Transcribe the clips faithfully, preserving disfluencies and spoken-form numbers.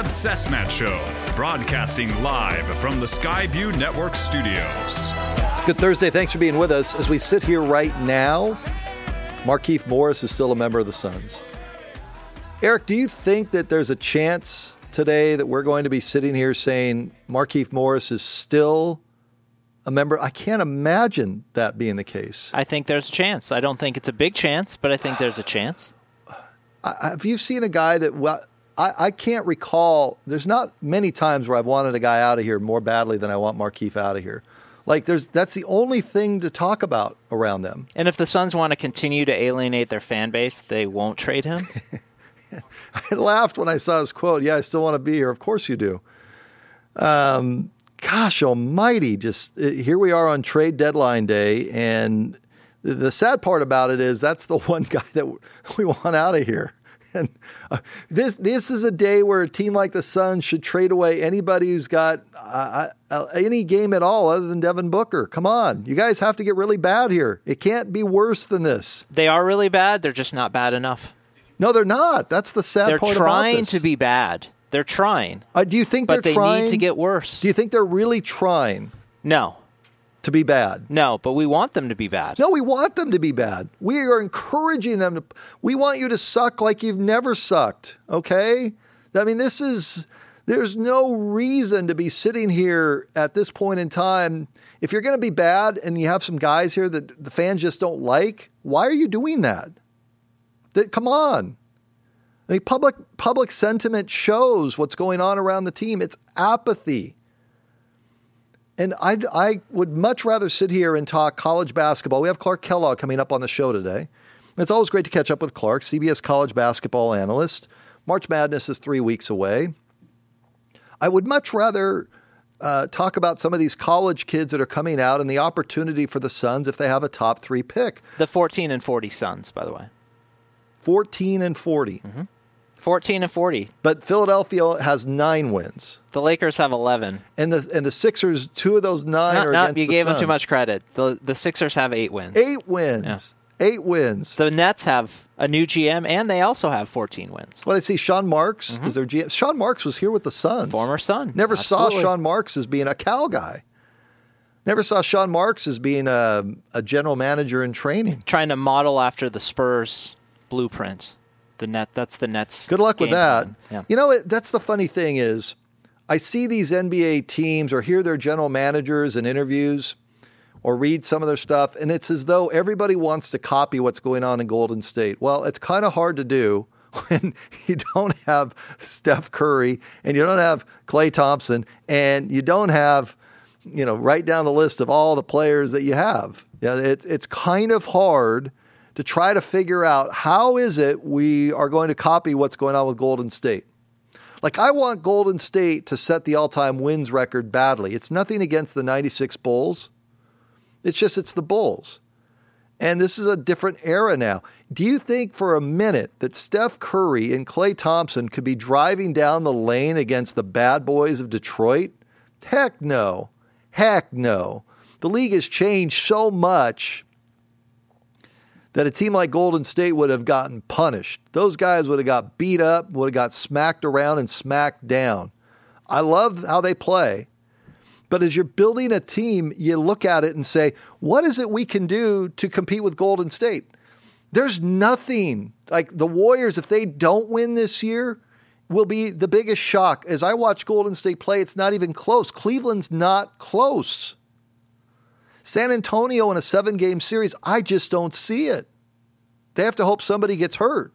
Cessmat Show, broadcasting live from the Skyview Network studios. Good Thursday. Thanks for being with us. As we sit here right now, Markieff Morris is still a member of the Suns. Eric, do you think that there's a chance today that we're going to be sitting here saying Markieff Morris is still a member? I can't imagine that being the case. I think there's a chance. I don't think it's a big chance, but I think there's a chance. I, have you seen a guy that, well, I, I can't recall, there's not many times where I've wanted a guy out of here more badly than I want Markieff out of here. Like, there's that's the only thing to talk about around them. And if the Suns want to continue to alienate their fan base, they won't trade him? I laughed when I saw his quote. Yeah, I still want to be here. Of course you do. Um, gosh almighty, just uh, here we are on trade deadline day, and the, the sad part about it is that's the one guy that we want out of here. And uh, this this is a day where a team like the Suns should trade away anybody who's got uh, uh, any game at all other than Devin Booker. Come on. You guys have to get really bad here. It can't be worse than this. They are really bad. They're just not bad enough. No, they're not. That's the sad they're part about this. They're trying to be bad. They're trying. Uh, do you think but they're they trying? But they need to get worse. Do you think they're really trying? No. To be bad? No, but we want them to be bad. No, we want them to be bad. We are encouraging them to. We want you to suck like you've never sucked, okay? I mean, this is, there's no reason to be sitting here at this point in time. If you're going to be bad and you have some guys here that the fans just don't like, why are you doing that? That come on. I mean, public public sentiment shows what's going on around the team. It's apathy. And I, I would much rather sit here and talk college basketball. We have Clark Kellogg coming up on the show today. It's always great to catch up with Clark, C B S college basketball analyst. March Madness is three weeks away. I would much rather uh, talk about some of these college kids that are coming out and the opportunity for the Suns if they have a top three pick. The fourteen and forty Suns, by the way. fourteen and forty. Mm-hmm. fourteen and forty. But Philadelphia has nine wins. The Lakers have eleven. And the and the Sixers, two of those nine no, are no, against the you gave Suns. them too much credit. The the Sixers have eight wins. Eight wins. Yeah. Eight wins. The Nets have a new G M, and they also have fourteen wins. What I see, Sean Marks mm-hmm. is their G M. Sean Marks was here with the Suns. Former Sun. Never Absolutely. saw Sean Marks as being a Cal guy. Never saw Sean Marks as being a, a general manager in training. Trying to model after the Spurs blueprint. The net. That's the Nets. Good luck with that. Yeah. You know, it, that's the funny thing is, I see these N B A teams or hear their general managers in interviews or read some of their stuff, and it's as though everybody wants to copy what's going on in Golden State. Well, it's kind of hard to do when you don't have Steph Curry and you don't have Klay Thompson and you don't have, you know, write down the list of all the players that you have. Yeah, it, it's kind of hard to try to figure out how is it we are going to copy what's going on with Golden State. Like, I want Golden State to set the all-time wins record badly. It's nothing against the ninety-six Bulls. It's just it's the Bulls. And this is a different era now. Do you think for a minute that Steph Curry and Klay Thompson could be driving down the lane against the bad boys of Detroit? Heck no. Heck no. The league has changed so much that a team like Golden State would have gotten punished. Those guys would have got beat up, would have got smacked around and smacked down. I love how they play. But as you're building a team, you look at it and say, what is it we can do to compete with Golden State? There's nothing. Like the Warriors, if they don't win this year, will be the biggest shock. As I watch Golden State play, it's not even close. Cleveland's not close. San Antonio in a seven-game series, I just don't see it. They have to hope somebody gets hurt.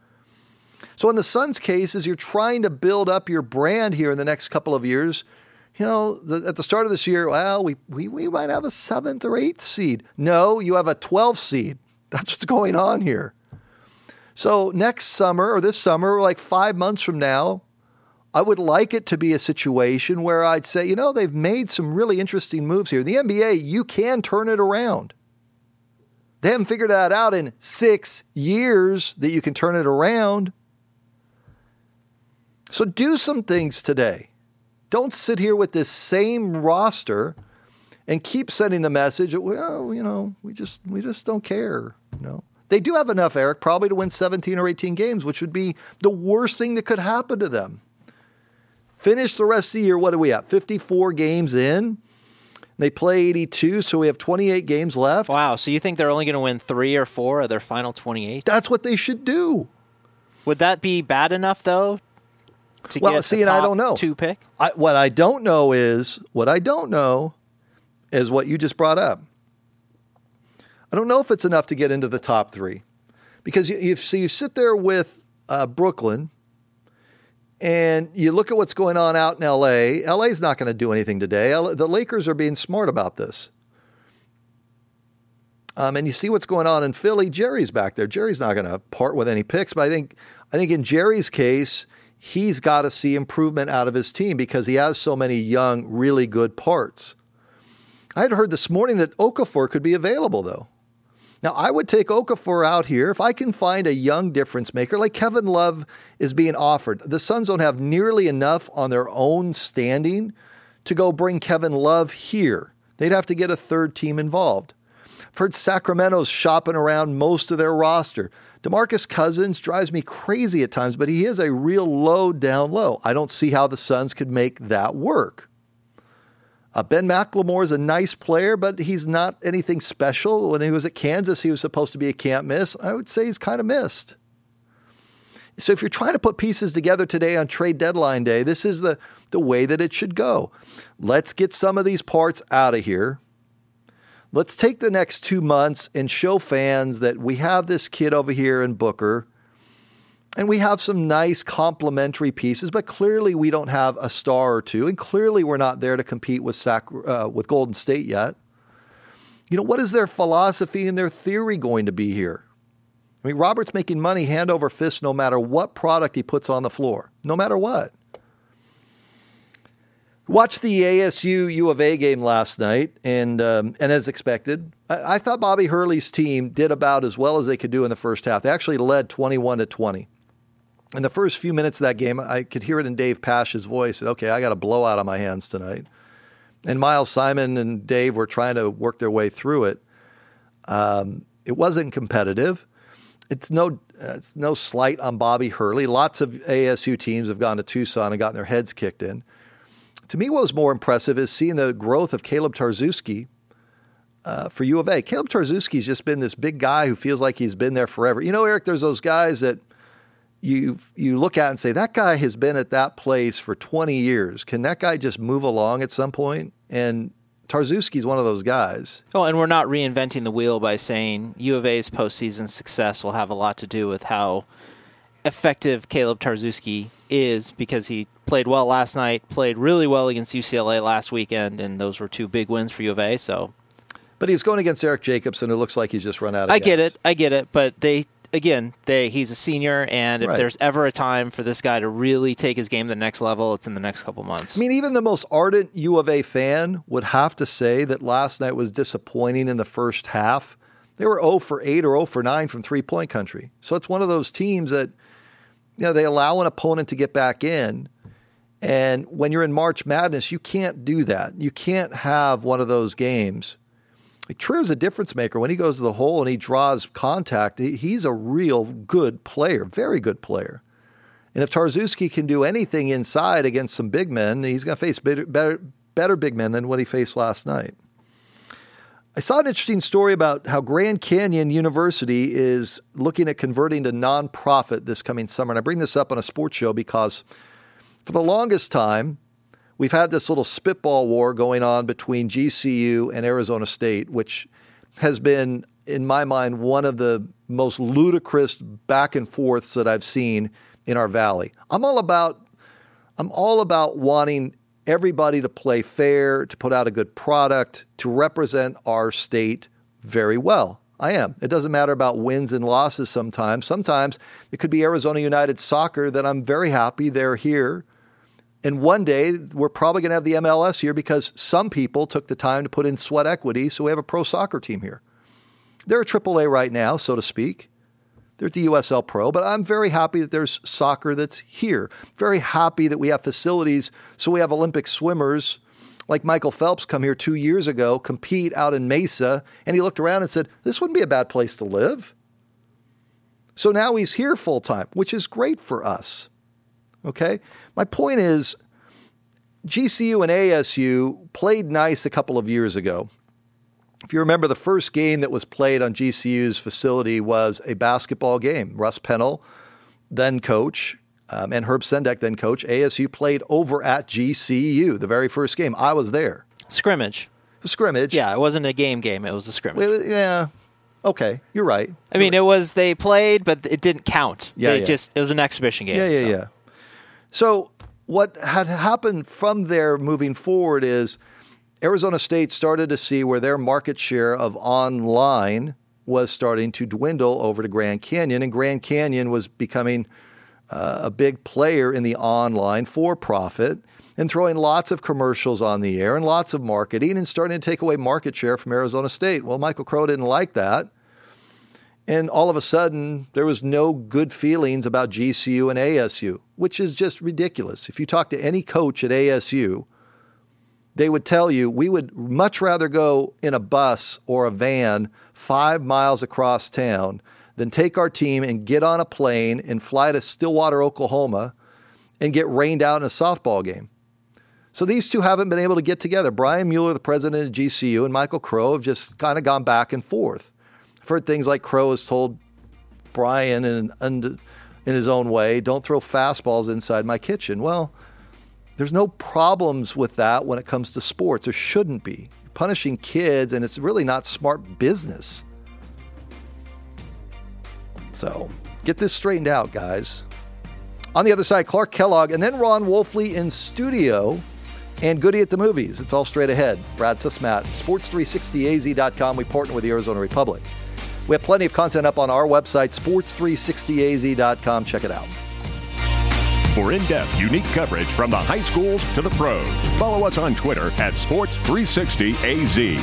So in the Suns' case, as you're trying to build up your brand here in the next couple of years, you know, the, at the start of this year, well, we, we we might have a seventh or eighth seed. No, you have a twelfth seed. That's what's going on here. So next summer or this summer, like five months from now, I would like it to be a situation where I'd say, you know, they've made some really interesting moves here. In the N B A, you can turn it around. They haven't figured that out in six years that you can turn it around. So do some things today. Don't sit here with this same roster and keep sending the message that, well, you know, we just we just don't care. You know, they do have enough, Eric, probably to win seventeen or eighteen games, which would be the worst thing that could happen to them. Finish the rest of the year, what are we at? fifty-four games in? They play eighty-two, so we have twenty-eight games left. Wow, so you think they're only going to win three or four of their final twenty-eight? That's what they should do. Would that be bad enough, though, to well, get see, the and top I don't know. two pick? I, what I don't know is, what I don't know is what you just brought up. I don't know if it's enough to get into the top three. Because you, you, so you sit there with uh, Brooklyn, and you look at what's going on out in L A. L A's not going to do anything today. L- the Lakers are being smart about this. Um, and you see what's going on in Philly. Jerry's back there. Jerry's not going to part with any picks. But I think, I think in Jerry's case, he's got to see improvement out of his team because he has so many young, really good parts. I had heard this morning that Okafor could be available, though. Now, I would take Okafor out here if I can find a young difference maker like Kevin Love is being offered. The Suns don't have nearly enough on their own standing to go bring Kevin Love here. They'd have to get a third team involved. I've heard Sacramento's shopping around most of their roster. DeMarcus Cousins drives me crazy at times, but he is a real low down low. I don't see how the Suns could make that work. Uh, Ben McLemore is a nice player, but he's not anything special. When he was at Kansas, he was supposed to be a can't miss. I would say he's kind of missed. So if you're trying to put pieces together today on trade deadline day, this is the, the way that it should go. Let's get some of these parts out of here. Let's take the next two months and show fans that we have this kid over here in Booker, and we have some nice complementary pieces, but clearly we don't have a star or two, and clearly we're not there to compete with Sac- uh, with Golden State yet. You know, what is their philosophy and their theory going to be here? I mean, Robert's making money hand over fist no matter what product he puts on the floor, no matter what. Watched the A S U U of A game last night, and um, and as expected, I, I thought Bobby Hurley's team did about as well as they could do in the first half. They actually led twenty-one to twenty. In the first few minutes of that game, I could hear it in Dave Pash's voice. That, okay, I got a blowout on my hands tonight. And Miles Simon and Dave were trying to work their way through it. Um, it wasn't competitive. It's no, uh, it's no slight on Bobby Hurley. Lots of A S U teams have gone to Tucson and gotten their heads kicked in. To me, what was more impressive is seeing the growth of Caleb Tarczewski uh, for U of A. Caleb Tarczewski's just been this big guy who feels like he's been there forever. You know, Eric, there's those guys that you you look at and say, that guy has been at that place for twenty years. Can that guy just move along at some point? And Tarczewski's one of those guys. Oh, and we're not reinventing the wheel by saying U of A's postseason success will have a lot to do with how effective Caleb Tarczewski is, because he played well last night, played really well against U C L A last weekend, and those were two big wins for U of A. So, but he's going against Eric Jacobson, who looks like he's just run out of I gas. get it, I get it, but they again, they he's a senior, and if right. there's ever a time for this guy to really take his game to the next level, it's in the next couple months. I mean, even the most ardent U of A fan would have to say that last night was disappointing in the first half. They were zero for eight or zero for nine from three-point country. So it's one of those teams that, you know, they allow an opponent to get back in. And when you're in March Madness, you can't do that. You can't have one of those games. Like, Trier's a difference maker. When he goes to the hole and he draws contact, he, he's a real good player, very good player. And if Tarczewski can do anything inside against some big men, he's going to face better, better, better big men than what he faced last night. I saw an interesting story about how Grand Canyon University is looking at converting to nonprofit this coming summer. And I bring this up on a sports show because for the longest time, we've had this little spitball war going on between G C U and Arizona State, which has been, in my mind, one of the most ludicrous back and forths that I've seen in our valley. I'm all about, I'm all about wanting everybody to play fair, to put out a good product, to represent our state very well. I am. It doesn't matter about wins and losses sometimes. Sometimes it could be Arizona United Soccer that I'm very happy they're here. And one day we're probably going to have the M L S here because some people took the time to put in sweat equity, so we have a pro soccer team here. They're a triple A right now, so to speak. They're at the U S L Pro, but I'm very happy that there's soccer that's here. Very happy that we have facilities so we have Olympic swimmers like Michael Phelps come here two years ago, compete out in Mesa, and he looked around and said, this wouldn't be a bad place to live. So now he's here full time, which is great for us. Okay? My point is, G C U and A S U played nice a couple of years ago. If you remember, the first game that was played on G C U's facility was a basketball game. Russ Pennell, then coach, um, and Herb Sendek, then coach. A S U played over at G C U, the very first game. I was there. Scrimmage. Scrimmage. Yeah, it wasn't a game game. It was a scrimmage. Well, yeah. Okay, you're right. I mean, it was, they played, but it didn't count. Yeah, They yeah. just, it was an exhibition game. Yeah, yeah, so. yeah. So what had happened from there moving forward is Arizona State started to see where their market share of online was starting to dwindle over to Grand Canyon, and Grand Canyon was becoming uh, a big player in the online for-profit and throwing lots of commercials on the air and lots of marketing and starting to take away market share from Arizona State. Well, Michael Crow didn't like that. And all of a sudden, there was no good feelings about G C U and A S U, which is just ridiculous. If you talk to any coach at A S U, they would tell you, we would much rather go in a bus or a van five miles across town than take our team and get on a plane and fly to Stillwater, Oklahoma, and get rained out in a softball game. So these two haven't been able to get together. Brian Mueller, the president of G C U, and Michael Crow have just kind of gone back and forth. I've heard things like Crow has told Brian in, in his own way, don't throw fastballs inside my kitchen. Well, there's no problems with that when it comes to sports. There shouldn't be. You're punishing kids, and it's really not smart business. So get this straightened out, guys. On the other side, Clark Kellogg, and then Ron Wolfley in studio, and Goody at the movies. It's all straight ahead. Brad Sussmat, sports three sixty A Z dot com. We partner with the Arizona Republic. We have plenty of content up on our website, sports three sixty A Z dot com. Check it out. For in-depth, unique coverage from the high schools to the pros, follow us on Twitter at sports three sixty A Z.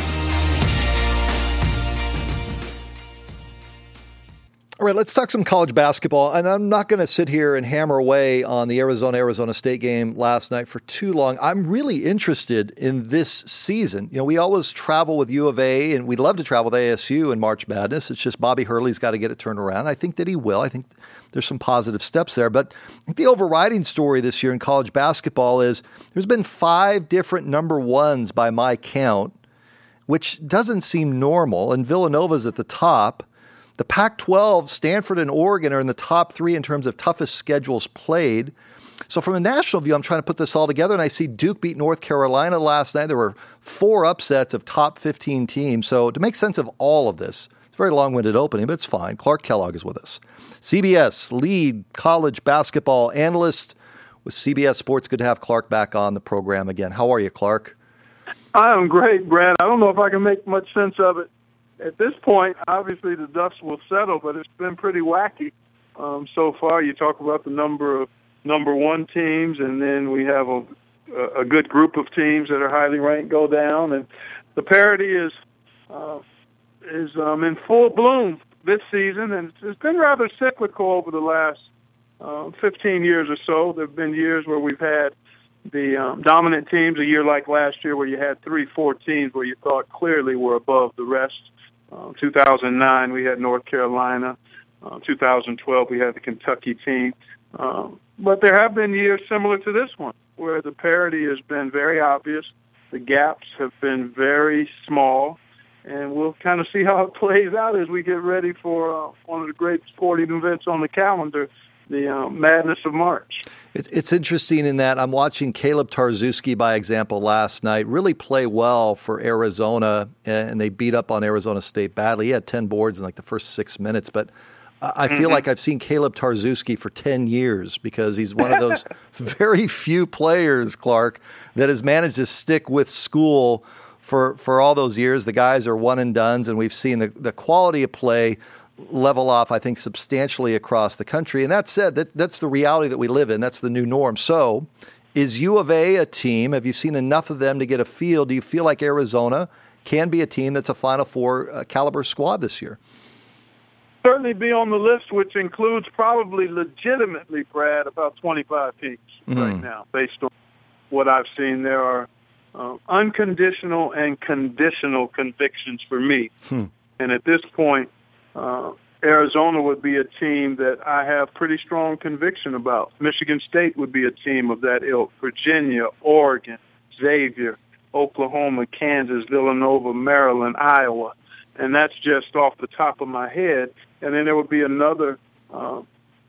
All right, let's talk some college basketball. And I'm not going to sit here and hammer away on the Arizona-Arizona State game last night for too long. I'm really interested in this season. You know, we always travel with U of A, and we'd love to travel with A S U in March Madness. It's just Bobby Hurley's got to get it turned around. I think that he will. I think there's some positive steps there. But I think the overriding story this year in college basketball is there's been five different number ones by my count, which doesn't seem normal. And Villanova's at the top. The Pac twelve, Stanford and Oregon are in the top three in terms of toughest schedules played. So from a national view, I'm trying to put this all together, and I see Duke beat North Carolina last night. There were four upsets of top fifteen teams. So to make sense of all of this, it's a very long-winded opening, but it's fine. Clark Kellogg is with us. C B S lead college basketball analyst with C B S Sports. Good to have Clark back on the program again. How are you, Clark? I am great, Brad. I don't know if I can make much sense of it. At this point, obviously the dust will settle, but it's been pretty wacky um, so far. You talk about the number of number one teams, and then we have a, a good group of teams that are highly ranked go down, and the parity is uh, is um, in full bloom this season, and it's been rather cyclical over the last uh, fifteen years or so. There have been years where we've had the um, dominant teams, a year like last year where you had three, four teams where you thought clearly were above the rest. Uh, two thousand nine, we had North Carolina. Uh, two thousand twelve, we had the Kentucky team. Um, but there have been years similar to this one where the parity has been very obvious. The gaps have been very small. And we'll kind of see how it plays out as we get ready for uh, one of the great sporting events on the calendar, the um, Madness of March. It's interesting in that I'm watching Caleb Tarczewski, by example, last night really play well for Arizona, and they beat up on Arizona State badly. He had ten boards in like the first six minutes, but I feel mm-hmm. like I've seen Caleb Tarczewski for ten years because he's one of those very few players, Clark, that has managed to stick with school for, for all those years. The guys are one and dones, and we've seen the, the quality of play level off, I think, substantially across the country. And that said, that, that's the reality that we live in. That's the new norm. So is U of A a team? Have you seen enough of them to get a feel? Do you feel like Arizona can be a team that's a Final Four uh, caliber squad this year? Certainly be on the list, which includes probably legitimately, Brad, about twenty-five teams mm-hmm. right now, based on what I've seen. There are uh, unconditional and conditional convictions for me. Hmm. And at this point, Uh, Arizona would be a team that I have pretty strong conviction about. Michigan State would be a team of that ilk. Virginia, Oregon, Xavier, Oklahoma, Kansas, Villanova, Maryland, Iowa. And that's just off the top of my head. And then there would be another uh,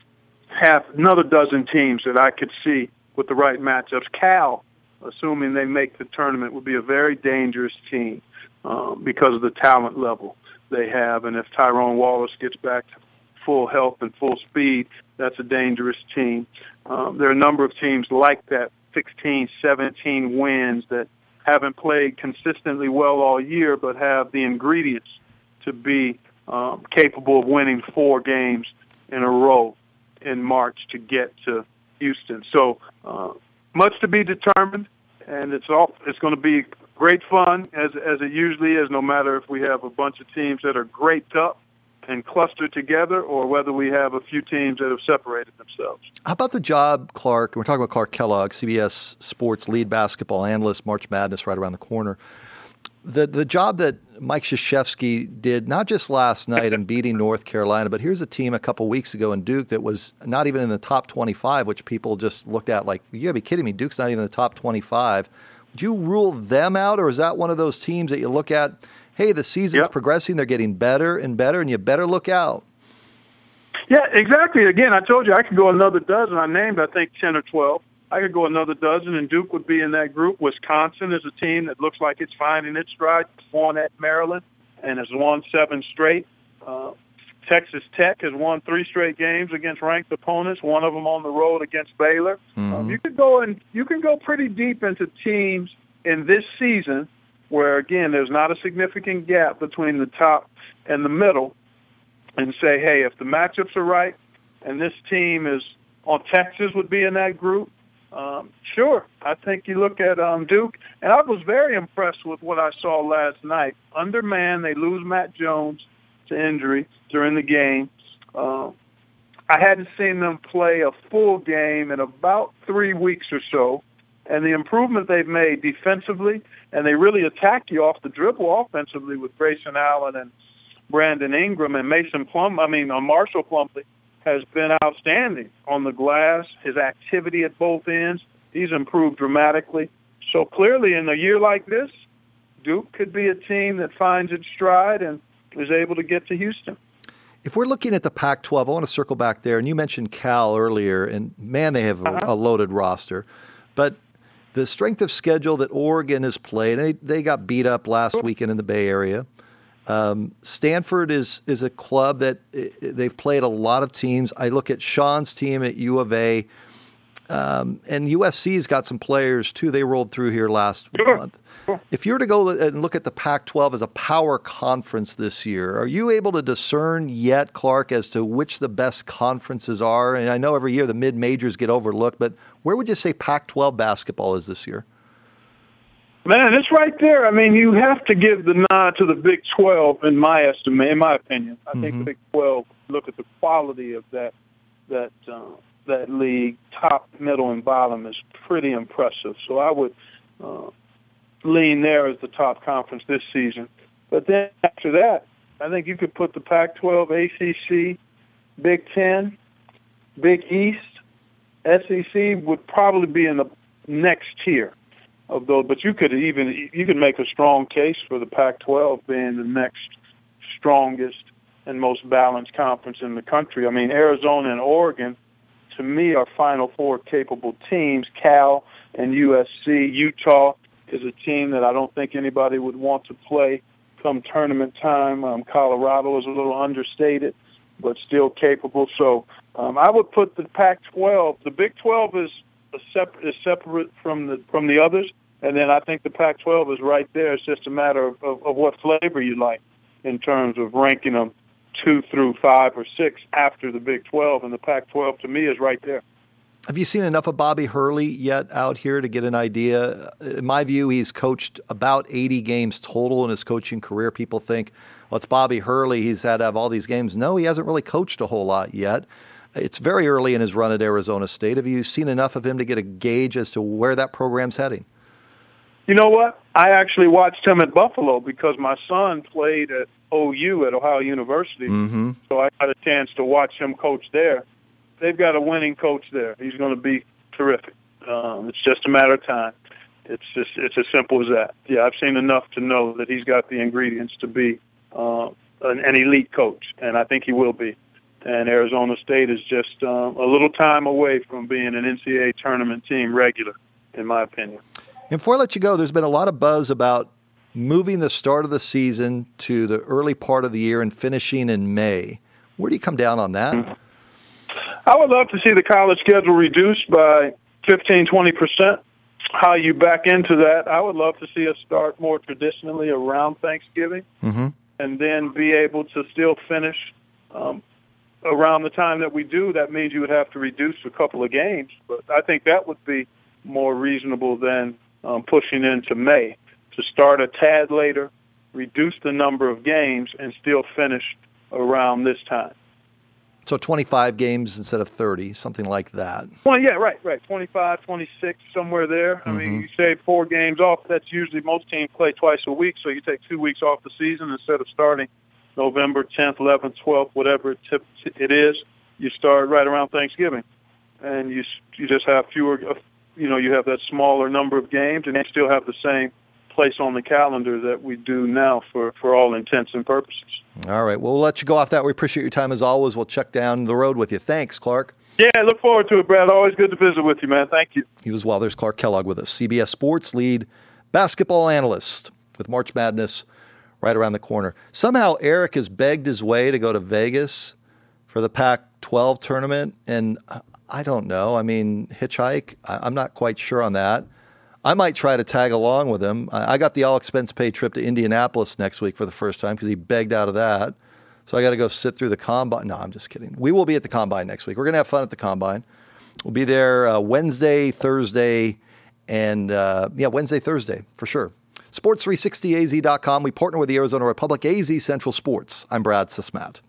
half, another dozen teams that I could see with the right matchups. Cal, assuming they make the tournament, would be a very dangerous team uh, because of the talent level they have. And if Tyrone Wallace gets back to full health and full speed, that's a dangerous team. Um, there are a number of teams like that, sixteen, seventeen wins that haven't played consistently well all year but have the ingredients to be um, capable of winning four games in a row in March to get to Houston. So uh, much to be determined, and it's all, it's going to be great fun, as as it usually is, no matter if we have a bunch of teams that are graped up and clustered together or whether we have a few teams that have separated themselves. How about the job, Clark? We're talking about Clark Kellogg, C B S Sports lead basketball analyst, March Madness right around the corner. The the job that Mike Krzyzewski did, not just last night in beating North Carolina, but here's a team a couple weeks ago in Duke that was not even in the top twenty-five, which people just looked at like, you gotta be kidding me, Duke's not even in the top twenty-five. Would you rule them out, or is that one of those teams that you look at, hey, the season's yep. progressing, they're getting better and better, and you better look out? Yeah, exactly. Again, I told you I could go another dozen. I named, I think, ten or twelve. I could go another dozen, and Duke would be in that group. Wisconsin is a team that looks like it's finding its stride. It's won at Maryland and has won seven straight. Uh, Texas Tech has won three straight games against ranked opponents, one of them on the road against Baylor. Mm-hmm. Um, you could go and you can go pretty deep into teams in this season where, again, there's not a significant gap between the top and the middle, and say, hey, if the matchups are right and this team is on, Texas would be in that group, um, sure. I think you look at um, Duke, and I was very impressed with what I saw last night. Undermanned, they lose Matt Jones to injury during the game. Uh, I hadn't seen them play a full game in about three weeks or so, and the improvement they've made defensively, and they really attack you off the dribble offensively with Grayson Allen and Brandon Ingram, and Mason Plum, I mean, uh, Marshall Plumlee has been outstanding on the glass. His activity at both ends, he's improved dramatically. So clearly in a year like this, Duke could be a team that finds its stride and is able to get to Houston. If we're looking at the Pac twelve, I want to circle back there, and you mentioned Cal earlier, and man, they have a, uh-huh. a loaded roster. But the strength of schedule that Oregon has played, they, they got beat up last sure. weekend in the Bay Area. Um, Stanford is is a club that they've played a lot of teams. I look at Sean's team at U of A, um, and U S C's got some players too. They rolled through here last sure. month. Sure. If you were to go and look at the Pac twelve as a power conference this year, are you able to discern yet, Clark, as to which the best conferences are? And I know every year the mid-majors get overlooked, but where would you say Pac twelve basketball is this year? Man, it's right there. I mean, you have to give the nod to the Big twelve, in my estimate, in my opinion. I mm-hmm. think the Big twelve, look at the quality of that that uh, that league, top, middle, and bottom, is pretty impressive. So I would uh, lean there as the top conference this season. But then after that, I think you could put the Pac twelve, A C C, Big Ten, Big East, S E C would probably be in the next tier of those, but you could even you could make a strong case for the Pac twelve being the next strongest and most balanced conference in the country. I mean, Arizona and Oregon, to me, are Final Four capable teams. Cal and U S C. Utah is a team that I don't think anybody would want to play come tournament time. Um, Colorado is a little understated, but still capable. So um, I would put the Pac twelve. The Big twelve is a separate is separate from the from the others. And then I think the Pac twelve is right there. It's just a matter of, of, of what flavor you like in terms of ranking them two through five or six after the Big twelve. And the Pac twelve, to me, is right there. Have you seen enough of Bobby Hurley yet out here to get an idea? In my view, he's coached about eighty games total in his coaching career. People think, well, it's Bobby Hurley. He's had to have all these games. No, he hasn't really coached a whole lot yet. It's very early in his run at Arizona State. Have you seen enough of him to get a gauge as to where that program's heading? You know what? I actually watched him at Buffalo because my son played at O U at Ohio University, Mm-hmm. so I got a chance to watch him coach there. They've got a winning coach there. He's going to be terrific. Um, it's just a matter of time. It's just it's as simple as that. Yeah, I've seen enough to know that he's got the ingredients to be uh, an, an elite coach, and I think he will be. And Arizona State is just um, a little time away from being an N C double A tournament team regular, in my opinion. And before I let you go, there's been a lot of buzz about moving the start of the season to the early part of the year and finishing in May. Where do you come down on that? Mm-hmm. I would love to see the college schedule reduced by fifteen, twenty percent. How you back into that, I would love to see us start more traditionally around Thanksgiving Mm-hmm. and then be able to still finish um, around the time that we do. That means you would have to reduce a couple of games, but I think that would be more reasonable than um, pushing into May. To start a tad later, reduce the number of games, and still finish around this time. So twenty-five games instead of thirty, something like that. Well, yeah, right, right. twenty-five, twenty-six, somewhere there. Mm-hmm. I mean, you say four games off. That's usually most teams play twice a week, so you take two weeks off the season instead of starting November tenth, eleventh, twelfth, whatever it is. You start right around Thanksgiving, and you you just have fewer. You know, you have that smaller number of games, and you still have the same place on the calendar that we do now for, for all intents and purposes. All right. Well, we'll let you go off that. We appreciate your time as always. We'll check down the road with you. Thanks, Clark. Yeah, look forward to it, Brad. Always good to visit with you, man. Thank you. He was well. There's Clark Kellogg with us, C B S Sports lead basketball analyst with March Madness right around the corner. Somehow Eric has begged his way to go to Vegas for the Pac twelve tournament, and I don't know. I mean, hitchhike? I'm not quite sure on that. I might try to tag along with him. I got the all-expense-paid trip to Indianapolis next week for the first time because he begged out of that. So I got to go sit through the Combine. No, I'm just kidding. We will be at the Combine next week. We're going to have fun at the Combine. We'll be there uh, Wednesday, Thursday, and, uh, yeah, Wednesday, Thursday, for sure. sports three sixty A Z dot com. We partner with the Arizona Republic, A Z Central Sports. I'm Brad Sismat.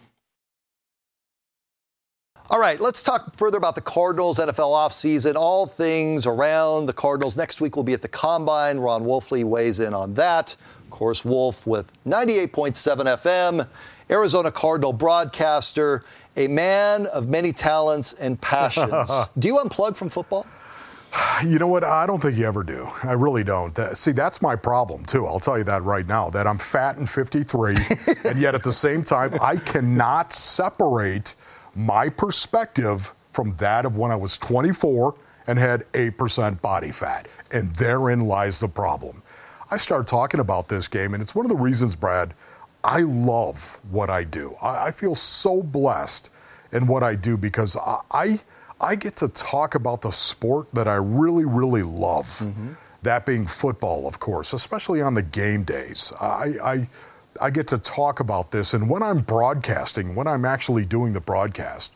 All right, let's talk further about the Cardinals N F L offseason, all things around the Cardinals. Next week we'll be at the Combine. Ron Wolfley weighs in on that. Of course, Wolf with ninety-eight point seven F M, Arizona Cardinal broadcaster, a man of many talents and passions. Do you unplug from football? You know what? I don't think you ever do. I really don't. Uh, see, that's my problem, too. I'll tell you that right now, that I'm fat and fifty-three, and yet at the same time, I cannot separate my perspective from that of when I was twenty-four and had eight percent body fat. And therein lies the problem. I started talking about this game, and it's one of the reasons, Brad, I love what I do. I, I feel so blessed in what I do because I, I, I get to talk about the sport that I really, really love. Mm-hmm. That being football, of course, especially on the game days. I, I I get to talk about this, and when I'm broadcasting, when I'm actually doing the broadcast,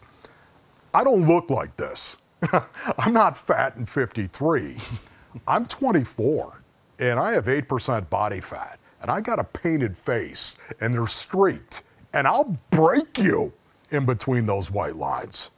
I don't look like this. I'm not fat and fifty-three. I'm twenty-four, and I have eight percent body fat, and I got a painted face, and they're streaked, and I'll break you in between those white lines.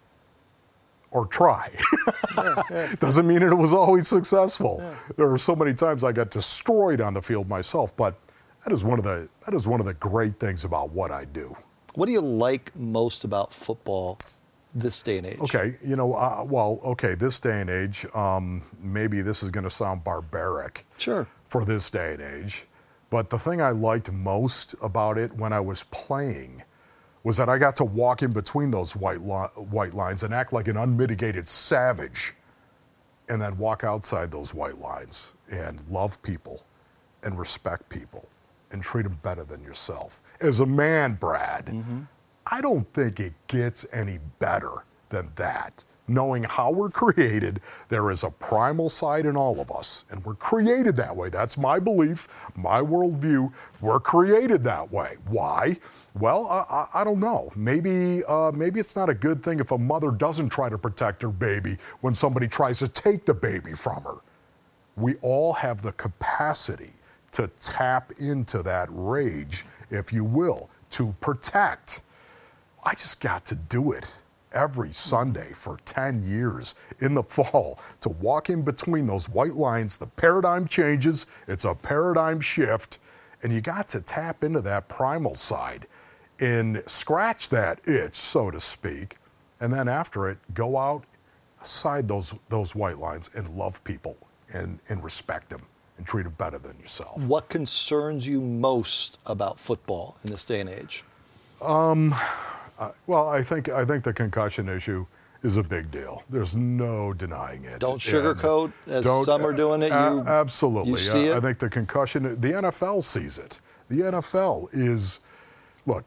Or try. yeah, yeah. Doesn't mean it was always successful. Yeah. There were so many times I got destroyed on the field myself, but That is one of the that is one of the great things about what I do. What do you like most about football this day and age? Okay, you know, uh, well, okay, this day and age, um, maybe this is going to sound barbaric. Sure. For this day and age, but the thing I liked most about it when I was playing was that I got to walk in between those white li- white lines and act like an unmitigated savage, and then walk outside those white lines and love people and respect people and treat them better than yourself. As a man, Brad, mm-hmm. I don't think it gets any better than that. Knowing how we're created, there is a primal side in all of us, and we're created that way. That's my belief, my worldview. We're created that way. Why? Well, I, I, I don't know. Maybe, uh, maybe it's not a good thing if a mother doesn't try to protect her baby when somebody tries to take the baby from her. We all have the capacity to tap into that rage, if you will, to protect. I just got to do it every Sunday for ten years in the fall, to walk in between those white lines. The paradigm changes. It's a paradigm shift, And you got to tap into that primal side and scratch that itch, so to speak. And then after it, go out, side those those white lines and love people and, and respect them and treat them better than yourself. What concerns you most about football in this day and age? Um, uh, well, I think I think the concussion issue is a big deal. There's no denying it. Don't sugarcoat, as some are doing it. You, uh, absolutely. You see uh, it? I think the concussion, the N F L sees it. The N F L is, look,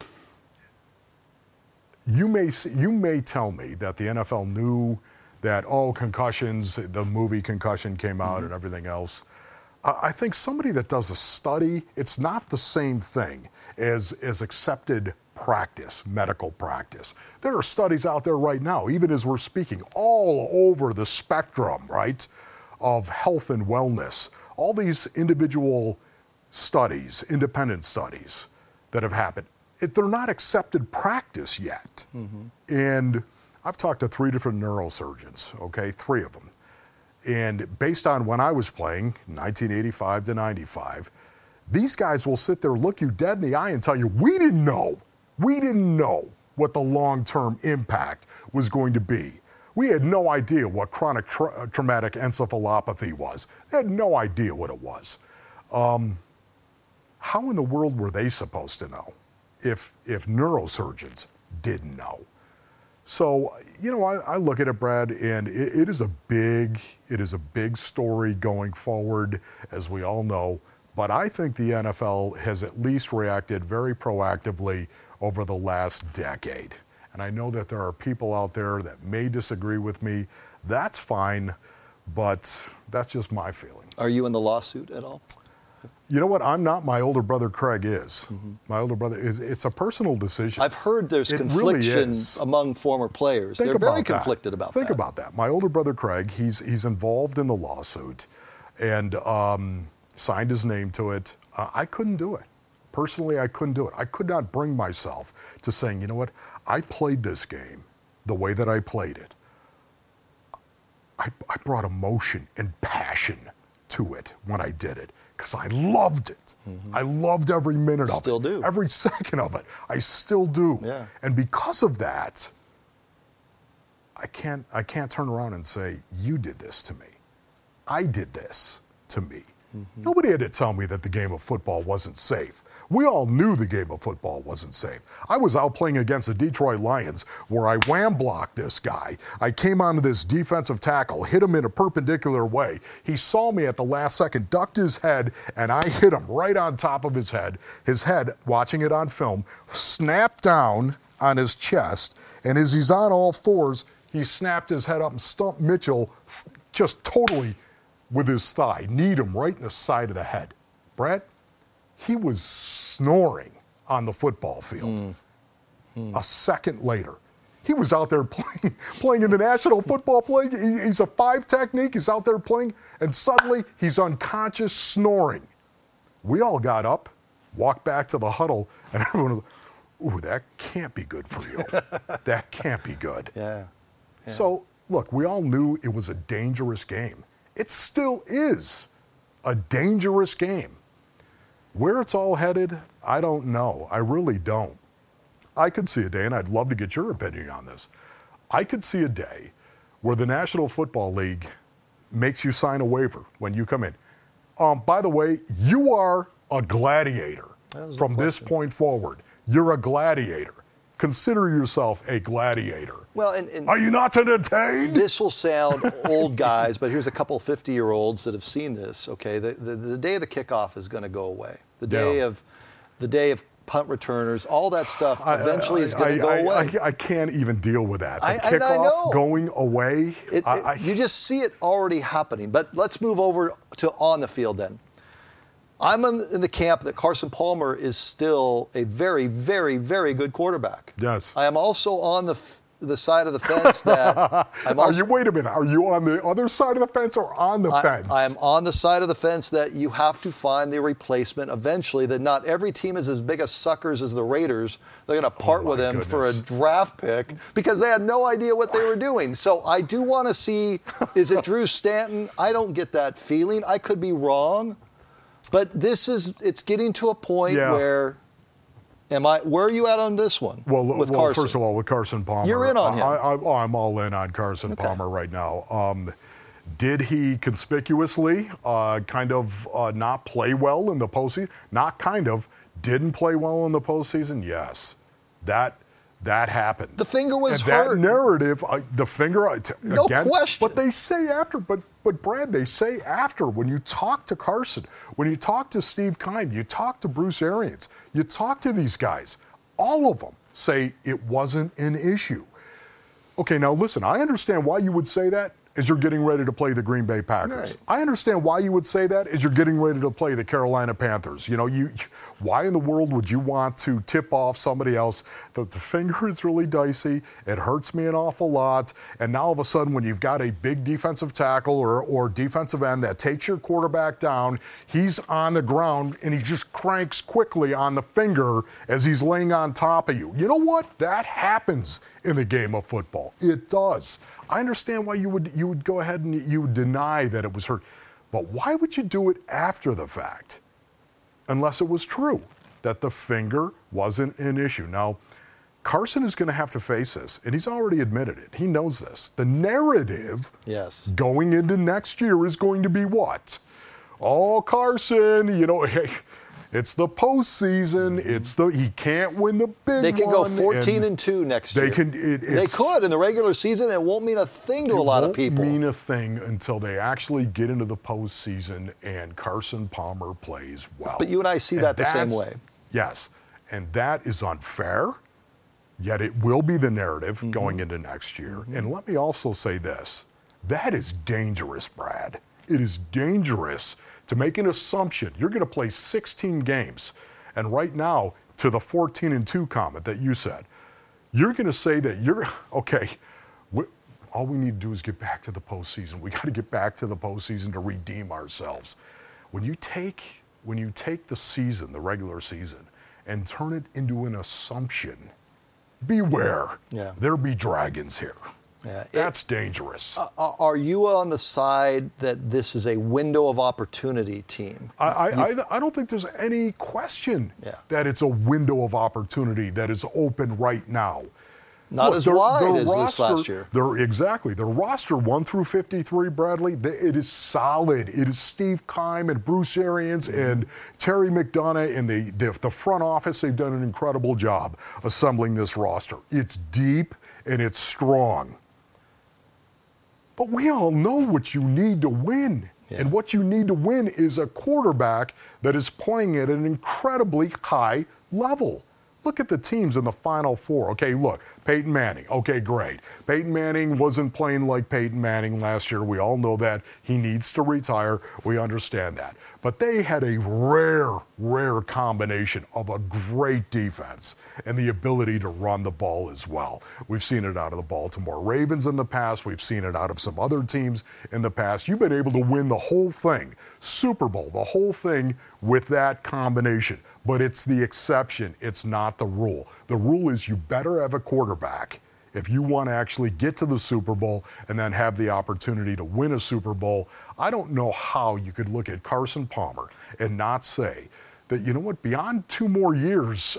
you may see, you may tell me that the N F L knew that, oh, concussions, the movie Concussion came out mm-hmm. and everything else. Uh, I think somebody that does a study, it's not the same thing as, as accepted practice, medical practice. There are studies out there right now, even as we're speaking, all over the spectrum, right, of health and wellness. All these individual studies, independent studies that have happened, it, they're not accepted practice yet. Mm-hmm. And I've talked to three different neurosurgeons, okay, three of them. And based on when I was playing, nineteen eighty-five to ninety-five, these guys will sit there, look you dead in the eye and tell you, we didn't know. We didn't know what the long-term impact was going to be. We had no idea what chronic tra- traumatic encephalopathy was. They had no idea what it was. Um, how in the world were they supposed to know if, if neurosurgeons didn't know? So, you know, I, I look at it, Brad, and it, it is a big, it is a big story going forward, as we all know. But I think the N F L has at least reacted very proactively over the last decade. And I know that there are people out there that may disagree with me. That's fine, but that's just my feeling. Are you in the lawsuit at all? You know what? I'm not. My older brother, Craig, is. Mm-hmm. My older brother is. It's a personal decision. I've heard there's it confliction really among former players. Think They're very about conflicted that. about Think that. Think about that. My older brother, Craig, he's he's involved in the lawsuit and um, signed his name to it. Uh, I couldn't do it. Personally, I couldn't do it. I could not bring myself to saying, you know what? I played this game the way that I played it. I, I brought emotion and passion to it when I did it because I loved it. Mm-hmm. I loved every minute of still it. Still do. Every second of it. I still do. Yeah. And because of that, I can't, I can't turn around and say, you did this to me. I did this to me. Mm-hmm. Nobody had to tell me that the game of football wasn't safe. We all knew the game of football wasn't safe. I was out playing against the Detroit Lions where I wham blocked this guy. I came onto this defensive tackle, hit him in a perpendicular way. He saw me at the last second, ducked his head, and I hit him right on top of his head. His head, watching it on film, snapped down on his chest, and as he's on all fours, he snapped his head up and stumped Mitchell just totally with his thigh, kneed him right in the side of the head. Brad, he was snoring on the football field. Mm. Mm. A second later, he was out there playing, playing in the National Football League. He, he's a five technique. He's out there playing, and suddenly he's unconscious, snoring. We all got up, walked back to the huddle, and everyone was like, ooh, that can't be good for you. That can't be good. Yeah. yeah. So, look, we all knew it was a dangerous game. It still is a dangerous game. Where it's all headed, I don't know. I really don't. I could see a day, and I'd love to get your opinion on this. I could see a day where the National Football League makes you sign a waiver when you come in. Um, by the way, you are a gladiator from this point forward. You're a gladiator. Consider yourself a gladiator. Well, and, and are you not entertained? This will sound old, guys, but here's a couple fifty-year-olds that have seen this. Okay, the, the the day of the kickoff is going to go away. The day yeah. of the day of punt returners, all that stuff eventually I, I, is going to go I, away. I, I can't even deal with that. The I, kickoff I know. going away. It, I, it, I, you just see it already happening. But let's move over to on the field then. I'm in, in the camp that Carson Palmer is still a very, very, very good quarterback. Yes. I am also on the f- the side of the fence that I'm Are also, you, wait a minute, are you on the other side of the fence or on the I, fence? I am on the side of the fence that you have to find the replacement eventually, that not every team is as big as suckers as the Raiders. They're going to part Oh, with them goodness. for a draft pick because they had no idea what they were doing. So I do want to see, is it Drew Stanton? I don't get that feeling. I could be wrong. But this is, it's getting to a point Yeah. where, am I, where are you at on this one Well, with well Carson? first of all, with Carson Palmer. You're in on him. I, I, oh, I'm all in on Carson Okay. Palmer right now. Um, did he conspicuously uh, kind of uh, not play well in the postseason? Not kind of. Didn't play well in the postseason? Yes. That that happened. The finger was and hurt. That narrative, uh, the finger, uh, t- No again, question. But they say after, but but Brad, they say after, when you talk to Carson, when you talk to Steve Keim, you talk to Bruce Arians, you talk to these guys, all of them say it wasn't an issue. Okay, now listen, I understand why you would say that as you're getting ready to play the Green Bay Packers. Right. I understand why you would say that as you're getting ready to play the Carolina Panthers. You know, you why in the world would you want to tip off somebody else that the finger is really dicey, it hurts me an awful lot, and now all of a sudden when you've got a big defensive tackle or, or defensive end that takes your quarterback down, he's on the ground and he just cranks quickly on the finger as he's laying on top of you. You know what? That happens in the game of football. It does. I understand why you would you would go ahead and you would deny that it was hurt. But why would you do it after the fact? Unless it was true that the finger wasn't an issue. Now, Carson is going to have to face this, and he's already admitted it. He knows this. The narrative Yes. going into next year is going to be what? Oh, Carson, you know, hey, it's the postseason. It's the he can't win the big one. They can go fourteen and two next they year. can. It, They it's, could in the regular season. It won't mean a thing to a lot of people. It won't mean a thing until they actually get into the postseason and Carson Palmer plays well. But you and I see And that the same that's- way. Yes, and that is unfair. Yet it will be the narrative Mm-hmm. going into next year. Mm-hmm. And let me also say this: that is dangerous, Brad. It is dangerous to make an assumption. You're going to play sixteen games, and right now, to the fourteen and two comment that you said, you're going to say that you're okay. We, all we need to do is get back to the postseason. We got to get back to the postseason to redeem ourselves. When you take when you take the season, the regular season, and turn it into an assumption, beware. Yeah. There be dragons here. Yeah, it- That's dangerous. Uh, Are you on the side that this is a window of opportunity team? I, I, I, I don't think there's any question Yeah. that it's a window of opportunity that is open right now. Not Look, as their- wide their as this roster- last year. Their, exactly. The roster one through fifty-three, Bradley, they, it is solid. It is Steve Keim and Bruce Arians Mm-hmm. and Terry McDonough and the, the, the front office. They've done an incredible job assembling this roster. It's deep and it's strong. But we all know what you need to win. Yeah. And what you need to win is a quarterback that is playing at an incredibly high level. Look at the teams in the Final Four. Okay, look, Peyton Manning. Okay, great. Peyton Manning wasn't playing like Peyton Manning last year. We all know that. He needs to retire. We understand that. But they had a rare, rare combination of a great defense and the ability to run the ball as well. We've seen it out of the Baltimore Ravens in the past. We've seen it out of some other teams in the past. You've been able to win the whole thing, Super Bowl, the whole thing with that combination. But it's the exception. It's not the rule. The rule is you better have a quarterback if you want to actually get to the Super Bowl and then have the opportunity to win a Super Bowl. I don't know how you could look at Carson Palmer and not say that, you know what, beyond two more years,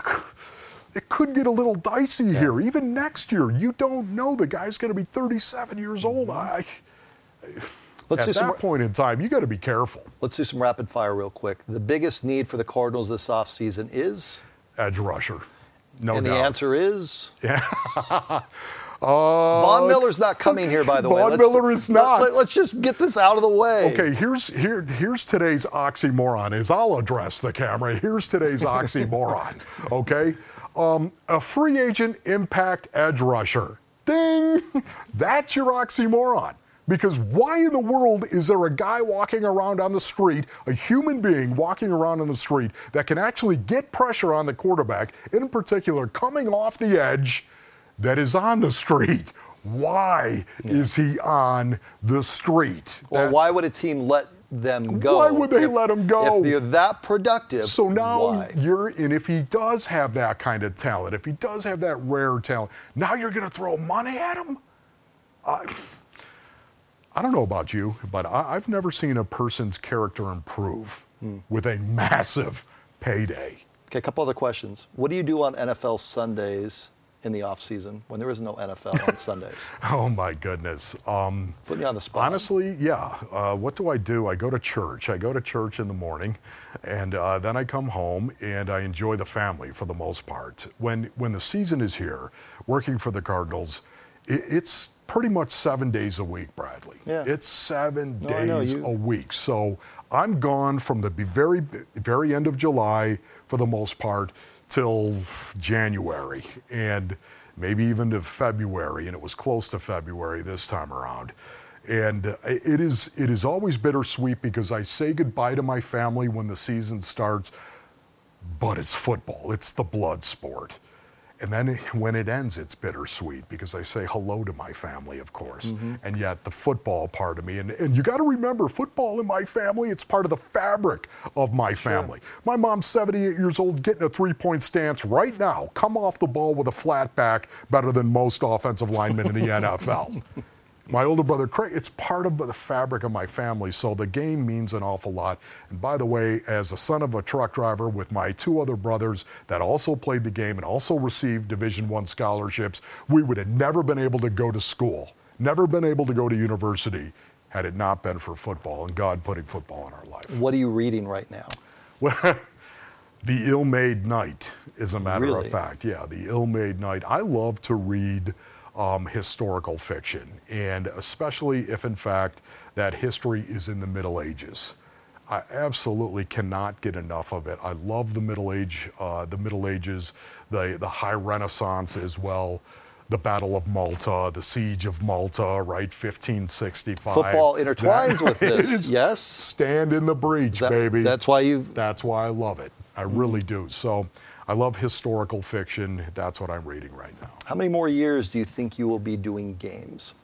it could get a little dicey yeah. here. Even next year, you don't know. The guy's going to be thirty-seven years old. I, Let's At do some that point in time, you got to be careful. Let's do some rapid fire real quick. The biggest need for the Cardinals this offseason is? Edge rusher. No and doubt. the answer is? Yeah. uh, Von Miller's not coming here, by the Von way. Let's, Miller is not. Let, let's just get this out of the way. Okay, here's here here's today's oxymoron. Is I'll address the camera. Here's today's oxymoron. Okay, um, a free agent impact edge rusher. Ding. That's your oxymoron. Because why in the world is there a guy walking around on the street, a human being walking around on the street that can actually get pressure on the quarterback, in particular coming off the edge, that is on the street? Why yeah. is he on the street? Or that, why would a team let them go? Why would they if, let him go? If they're that productive, So now why? you're, and if he does have that kind of talent, if he does have that rare talent, now you're going to throw money at him? Uh, I don't know about you, but I, I've never seen a person's character improve hmm. with a massive payday. Okay, a couple other questions. What do you do on N F L Sundays in the off season when there is no N F L on Sundays? Oh my goodness. Um, Putting you on the spot. Honestly, yeah. Uh, what do I do? I go to church. I go to church in the morning, and uh, then I come home and I enjoy the family for the most part. When when the season is here, working for the Cardinals, it, it's pretty much seven days a week, Bradley. Yeah. It's seven No, I know, days you- a week. So I'm gone from the be- very very end of July for the most part till January and maybe even to February, and it was close to February this time around. And uh, it is it is always bittersweet because I say goodbye to my family when the season starts, but it's football. It's the blood sport. And then when it ends, it's bittersweet because I say hello to my family, of course, mm-hmm. and yet the football part of me. And, and you got to remember, football in my family, it's part of the fabric of my family. Sure. My mom's seventy-eight years old, getting a three-point stance right now, come off the ball with a flat back, better than most offensive linemen in the N F L. My older brother, Craig, it's part of the fabric of my family, so the game means an awful lot. And by the way, as a son of a truck driver with my two other brothers that also played the game and also received Division One scholarships, we would have never been able to go to school, never been able to go to university had it not been for football and God putting football in our life. What are you reading right now? Well, The Ill-Made Knight, as a matter Really? of fact. Yeah, The Ill-Made Knight. I love to read Um, historical fiction, and especially if, in fact, that history is in the Middle Ages. I absolutely cannot get enough of it. I love the Middle Age, uh, the Middle Ages, the the High Renaissance as well, the Battle of Malta, the Siege of Malta, right, fifteen sixty-five. Football intertwines That- with this, is- yes? Stand in the breach, That- baby. That's why you've... That's why I love it. I really do. So I love historical fiction. That's what I'm reading right now. How many more years do you think you will be doing games?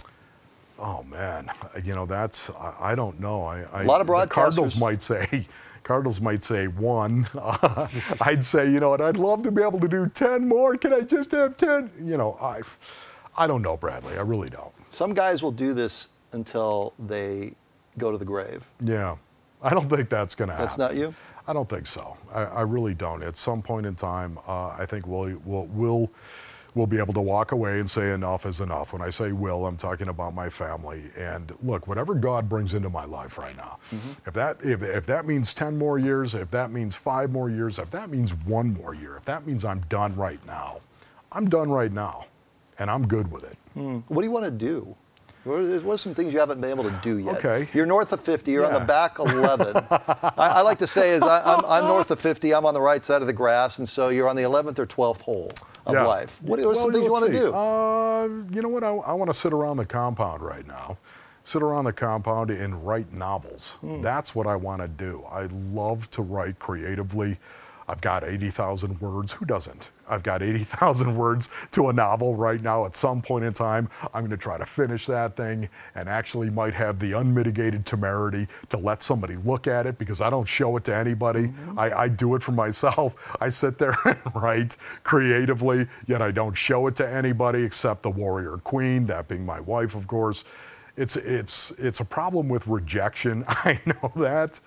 Oh man, you know that's I, I don't know. I, I, A lot of the Cardinals broadcasters- might say, Cardinals might say one. Uh, I'd say, you know what? I'd love to be able to do ten more. Can I just have ten? You know, I, I don't know, Bradley. I really don't. Some guys will do this until they go to the grave. Yeah, I don't think that's going to happen. That's not you? I don't think so. I, I really don't. At some point in time, uh, I think we'll, we'll, we'll, we'll be able to walk away and say enough is enough. When I say will, I'm talking about my family. And look, whatever God brings into my life right now, mm-hmm. if that if, if that means ten more years, if that means five more years, if that means one more year, if that means I'm done right now, I'm done right now. And I'm good with it. Mm. What do you want to do? What are, what are some things you haven't been able to do yet? Okay. You're north of fifty. You're Yeah. on the back eleven. I, I like to say is I, I'm, I'm north of fifty. I'm on the right side of the grass, and so you're on the eleventh or twelfth hole of Yeah. life. What, what are some Well, things you let's want to see. do? Uh, you know what? I, I want to sit around the compound right now. Sit around the compound and write novels. Hmm. That's what I want to do. I love to write creatively. I've got eighty thousand words. Who doesn't? I've got eighty thousand words to a novel right now. At some point in time, I'm going to try to finish that thing and actually might have the unmitigated temerity to let somebody look at it because I don't show it to anybody. Mm-hmm. I, I do it for myself. I sit there and write creatively, yet I don't show it to anybody except the warrior queen, that being my wife, of course. It's, it's, it's a problem with rejection. I know that.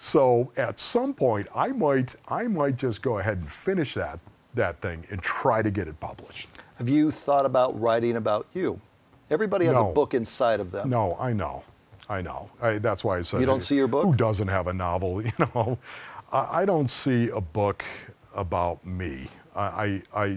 So at some point, I might, I might just go ahead and finish that, that thing and try to get it published. Have you thought about writing about you? Everybody has No. a book inside of them. No, I know. I know. I, that's why I said. You don't see your book? Who doesn't have a novel? You know, I, I don't see a book about me. I, I, I,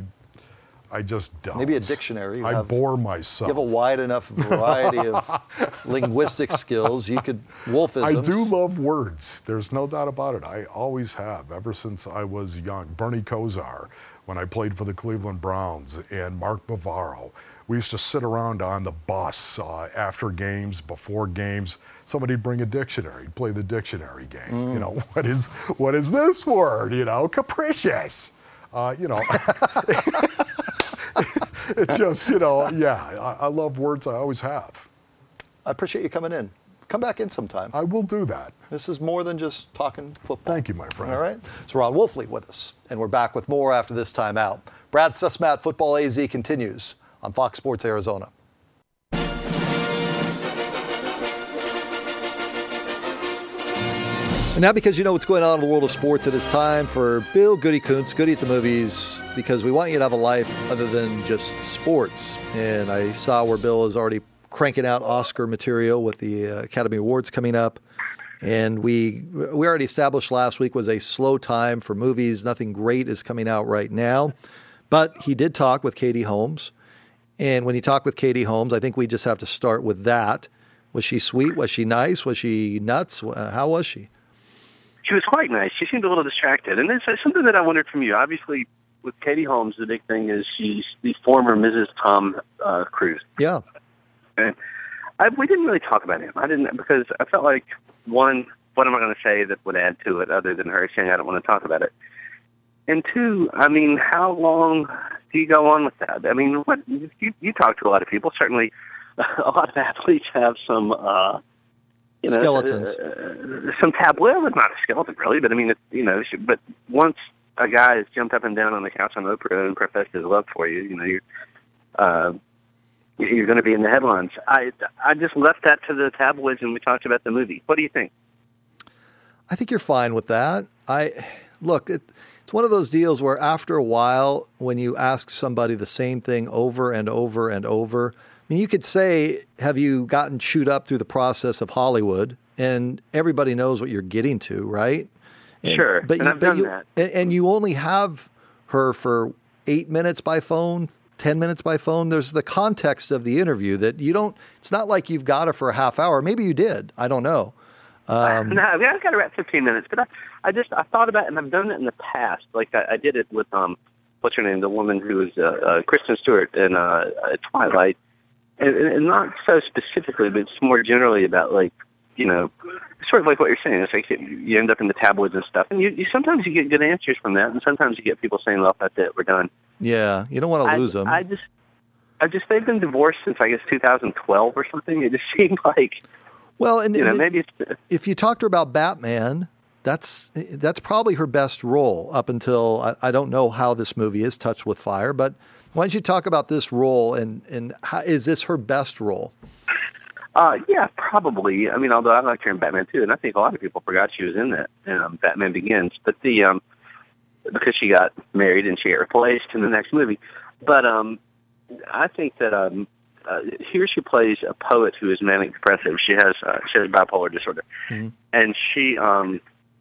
I just don't. Maybe a dictionary. You I have- bore myself. You have a wide enough variety of linguistic skills. You could wolfisms. I do love words. There's no doubt about it. I always have, ever since I was young. Bernie Kosar, when I played for the Cleveland Browns, and Mark Bavaro. We used to sit around on the bus uh, after games, before games. Somebody'd bring a dictionary, play the dictionary game. Mm. You know, what is what is this word? You know, capricious. Uh, you know, it's just, you know, yeah, I, I love words. I always have. I appreciate you coming in. Come back in sometime. I will do that. This is more than just talking football. Thank you, my friend. All right. So Ron Wolfley with us, and we're back with more after this timeout. Brad Sussmat, Football A Z continues on Fox Sports Arizona. And now, because you know what's going on in the world of sports, it is time for Bill Goody Kuntz, Goody at the Movies, because we want you to have a life other than just sports. And I saw where Bill is already cranking out Oscar material with the uh, Academy Awards coming up. And we we already established last week was a slow time for movies. Nothing great is coming out right now. But he did talk with Katie Holmes. And when he talked with Katie Holmes, I think we just have to start with that. Was she sweet? Was she nice? Was she nuts? Uh, how was she? She was quite nice. She seemed a little distracted. And it's something that I wondered from you. Obviously, with Katie Holmes, the big thing is she's the former Missus Tom uh, Cruise. Yeah. And I, we didn't really talk about him. I didn't, because I felt like, one, what am I going to say that would add to it other than her saying I don't want to talk about it? And two, I mean, how long do you go on with that? I mean, what you, you talk to a lot of people. Certainly, a lot of athletes have some... Uh, You know, Skeletons. Uh, some taboo. Well, it's not a skeleton, really, but I mean, it, you know, but once a guy has jumped up and down on the couch on Oprah and professed his love for you, you know, you're, uh, you're going to be in the headlines. I, I just left that to the tabloids and we talked about the movie. What do you think? I think you're fine with that. I look, it, it's one of those deals where after a while, when you ask somebody the same thing over and over and over, I mean, you could say, have you gotten chewed up through the process of Hollywood? And everybody knows what you're getting to, right? And, sure, but and you, I've but done you, that. And, and you only have her for eight minutes by phone, ten minutes by phone. There's the context of the interview that you don't, it's not like you've got her for a half hour. Maybe you did. I don't know. Um, no, I mean, I've got her at fifteen minutes, but I, I just, I thought about it, and I've done it in the past. Like, I, I did it with, um, what's her name, the woman who was uh, uh, Kristen Stewart in uh, Twilight. And, and not so specifically, but it's more generally about, like, you know, sort of like what you're saying. It's like you end up in the tabloids and stuff, and you, you sometimes you get good answers from that, and sometimes you get people saying, "Well, that's it, we're done." Yeah, you don't want to I, lose them. I just, I just they've been divorced since I guess two thousand twelve or something. It just seemed like, well, and you know, and maybe it's, if you talk to her about Batman, that's that's probably her best role up until I, I don't know how this movie is touched with fire, but. Why don't you talk about this role, and, and how, is this her best role? Uh, yeah, probably. I mean, although I liked her in Batman, too, and I think a lot of people forgot she was in that, um, Batman Begins, but the um, because she got married and she got replaced in the next movie. But um, I think that um, uh, here she plays a poet who is manic depressive. She has uh, she has bipolar disorder, mm-hmm. and she um,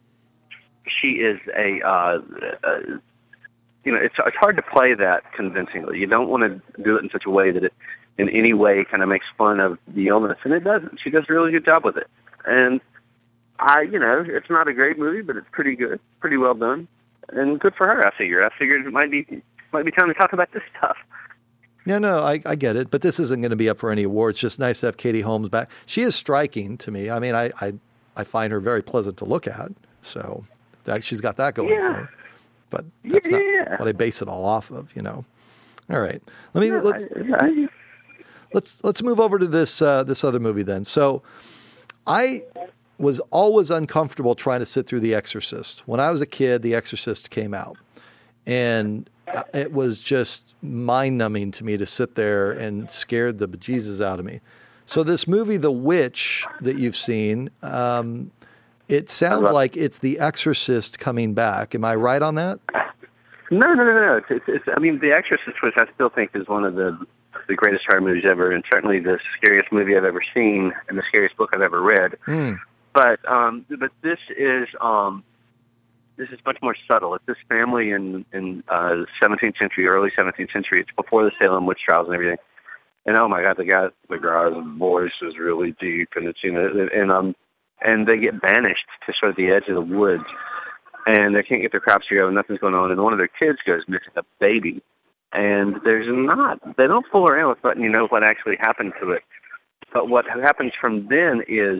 she is a... Uh, uh, You know, it's it's hard to play that convincingly. You don't want to do it in such a way that it, in any way, kind of makes fun of the illness, and it doesn't. She does a really good job with it. And I, you know, it's not a great movie, but it's pretty good, pretty well done, and good for her. I figure. I figured it might be might be time to talk about this stuff. Yeah, no, I, I get it, but this isn't going to be up for any awards. It's just nice to have Katie Holmes back. She is striking to me. I mean, I I, I find her very pleasant to look at. So that, she's got that going yeah. for her. But that's yeah. not what I base it all off of, you know. All right, let me no, let's, I, I, let's let's move over to this uh, this other movie then. So, I was always uncomfortable trying to sit through The Exorcist. When I was a kid, The Exorcist came out, and it was just mind-numbing to me to sit there and scared the bejesus out of me. So this movie, The Witch, that you've seen. Um, It sounds like it's The Exorcist coming back. Am I right on that? No, no, no, no. It's, it's, it's, I mean, The Exorcist, which I still think is one of the the greatest horror movies ever, and certainly the scariest movie I've ever seen, and the scariest book I've ever read. Mm. But um, but this is um, this is much more subtle. It's this family in in uh, seventeenth century, early seventeenth century. It's before the Salem witch trials and everything. And oh my God, the guy, the guy's voice is really deep, and it's you know, and um. And they get banished to sort of the edge of the woods, and they can't get their crops to grow, and nothing's going on. And one of their kids goes missing, a baby, and there's not. They don't fool around with letting you know what actually happened to it. But what happens from then is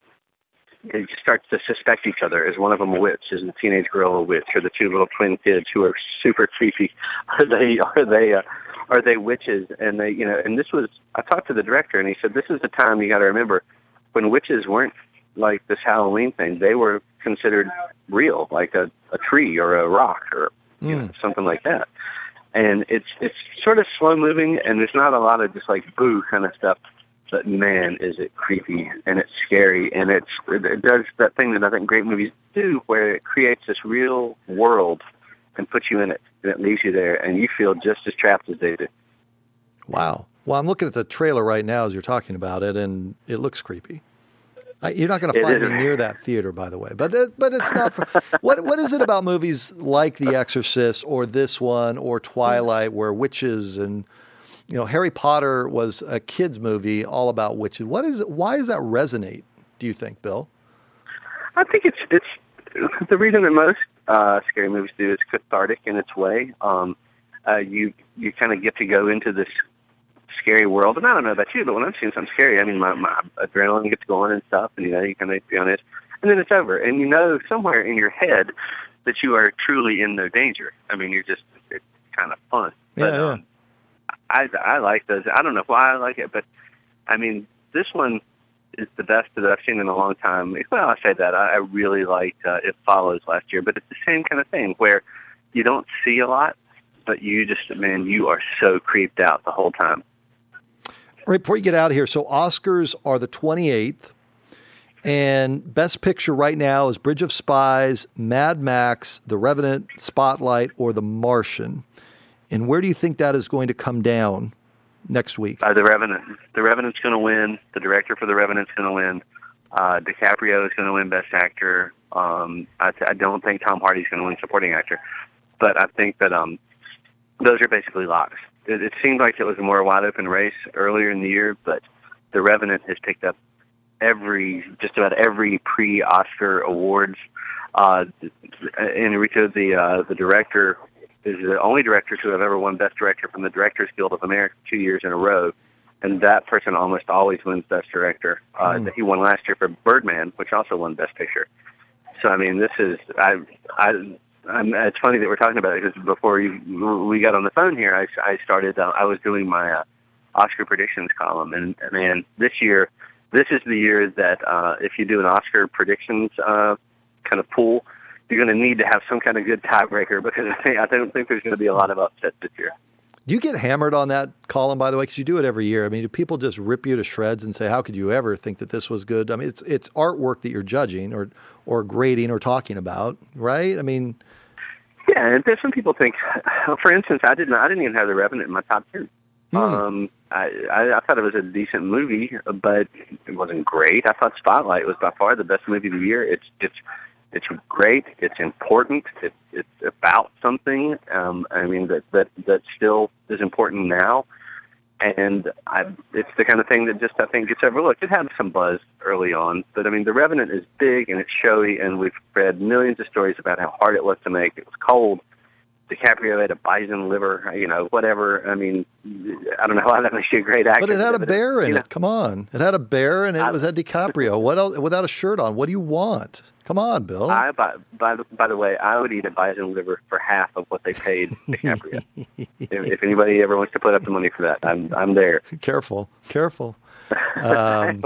they start to suspect each other. Is one of them a witch? Is the teenage girl a witch? Or the two little twin kids who are super creepy? Are they? Are they? Uh, are they witches? And they, you know. And this was. I talked to the director, and he said, "This is the time you got to remember when witches weren't like this Halloween thing. They were considered real, like a, a tree or a rock or you mm. know, something like that. And it's it's sort of slow moving, and there's not a lot of just like boo kind of stuff. but man, is it creepy and it's scary, and it's it does that thing that I think great movies do, where it creates this real world and puts you in it, and it leaves you there, and you feel just as trapped as they do. Wow. Well, I'm looking at the trailer right now as you're talking about it, and it looks creepy. I, you're not going to find me near that theater, by the way. But it, but it's not. For, what what is it about movies like The Exorcist or this one or Twilight, where witches and you know Harry Potter was a kids movie all about witches? What is it? Why does that resonate? Do you think, Bill? I think it's it's the reason that most uh, scary movies do is cathartic in its way. Um, uh, you you kind of get to go into this scary world, and I don't know about you, but when I'm seeing something scary, I mean, my, my adrenaline gets going and stuff, and you know, you kind of be on it, and then it's over, and you know, somewhere in your head that you are truly in no danger. I mean, you're just it's kind of fun. Yeah, but, yeah. Um, I I like those. I don't know why I like it, but I mean, this one is the best that I've seen in a long time. Well, I say that I, I really liked uh, It Follows last year, but it's the same kind of thing where you don't see a lot, but you just man, you are so creeped out the whole time. All right, before you get out of here, so Oscars are the twenty-eighth, and Best Picture right now is Bridge of Spies, Mad Max, The Revenant, Spotlight, or The Martian. And where do you think that is going to come down next week? Uh, the Revenant. The Revenant's going to win. The director for The Revenant's going to win. Uh, DiCaprio is going to win Best Actor. Um, I, I don't think Tom Hardy's going to win Supporting Actor, but I think that um, those are basically locks. It, it seemed like it was a more wide-open race earlier in the year, but The Revenant has picked up every, just about every pre-Oscar awards. Uh, Inarritu, the uh, the director, is the only director to have ever won Best Director from the Directors Guild of America two years in a row, and that person almost always wins Best Director. Uh, mm. He won last year for Birdman, which also won Best Picture. So, I mean, this is... I. I Um, it's funny that we're talking about it because before you, we got on the phone here, I, I started, uh, I was doing my uh, Oscar predictions column. And, man, this year, this is the year that uh, if you do an Oscar predictions uh, kind of pool, you're going to need to have some kind of good tiebreaker because I, think, I don't think there's going to be a lot of upsets this year. Do you get hammered on that column, by the way? Because you do it every year. I mean, do people just rip you to shreds and say, how could you ever think that this was good? I mean, it's it's artwork that you're judging or, or grading or talking about, right? I mean... Yeah, and there's some people think, for instance, I didn't I didn't even have The Revenant in my top ten. Mm. Um, I, I, I thought it was a decent movie, but it wasn't great. I thought Spotlight was by far the best movie of the year. It's it's it's great. It's important. It, it's about something. Um, I mean that that that still is important now. And I, it's the kind of thing that just, I think, gets overlooked. It had some buzz early on, but, I mean, The Revenant is big and it's showy, and we've read millions of stories about how hard it was to make. It was cold. DiCaprio had a bison liver, you know, whatever. I mean, I don't know how that makes you a great actor. But it had a bear in you know. it. Come on. It had a bear and it I, was had DiCaprio. What else, without a shirt on? What do you want? Come on, Bill. I, by, by, the, by the way, I would eat a bison liver for half of what they paid DiCaprio. if, if anybody ever wants to put up the money for that, I'm I'm there. Careful, careful. Um,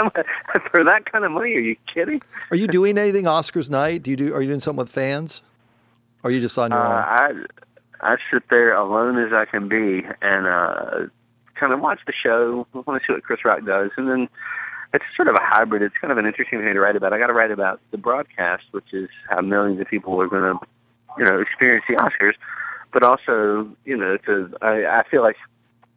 for that kind of money, are you kidding? Are you doing anything Oscars night? Do you do? Are you doing something with fans? Or are you just on your uh, own? I I sit there alone as I can be and uh, kind of watch the show. I want to see what Chris Rock does, and then. It's sort of a hybrid. It's kind of an interesting thing to write about. I got to write about the broadcast, which is how millions of people are going to, you know, experience the Oscars. But also, you know, to I, I feel like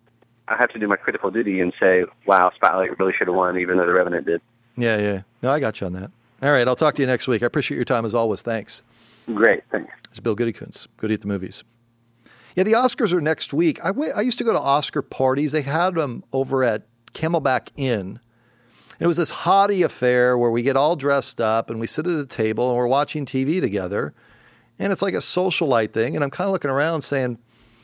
I have to do my critical duty and say, wow, Spotlight really should have won, even though The Revenant did. Yeah, yeah. No, I got you on that. All right, I'll talk to you next week. I appreciate your time as always. Thanks. Great, thanks. It's Bill Goodykoontz. Goody at the movies. Yeah, the Oscars are next week. I, went, I used to go to Oscar parties. They had them over at Camelback Inn. It was this haughty affair where we get all dressed up and we sit at a table and we're watching T V together. And it's like a socialite thing. And I'm kind of looking around saying,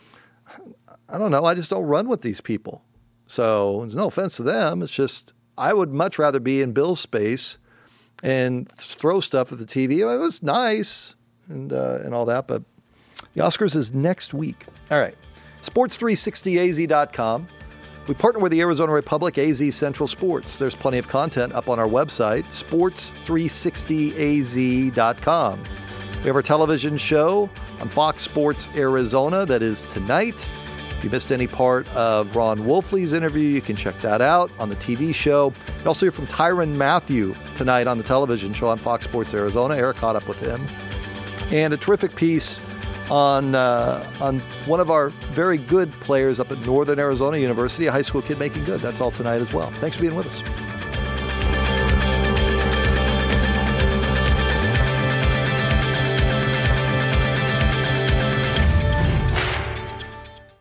I don't know, I just don't run with these people. So there's no offense to them. It's just I would much rather be in Bill's space and throw stuff at the T V. It was nice and uh, and all that, but the Oscars is next week. All right, sports three sixty A Z dot com. We partner with the Arizona Republic, A Z Central Sports. There's plenty of content up on our website, sports three sixty A Z dot com. We have our television show on Fox Sports Arizona that is tonight. If you missed any part of Ron Wolfley's interview, you can check that out on the T V show. You also hear from Tyrann Mathieu tonight on the television show on Fox Sports Arizona. Eric caught up with him. And a terrific piece on uh, on one of our very good players up at Northern Arizona University, a high school kid making good. That's all tonight as well. Thanks for being with us.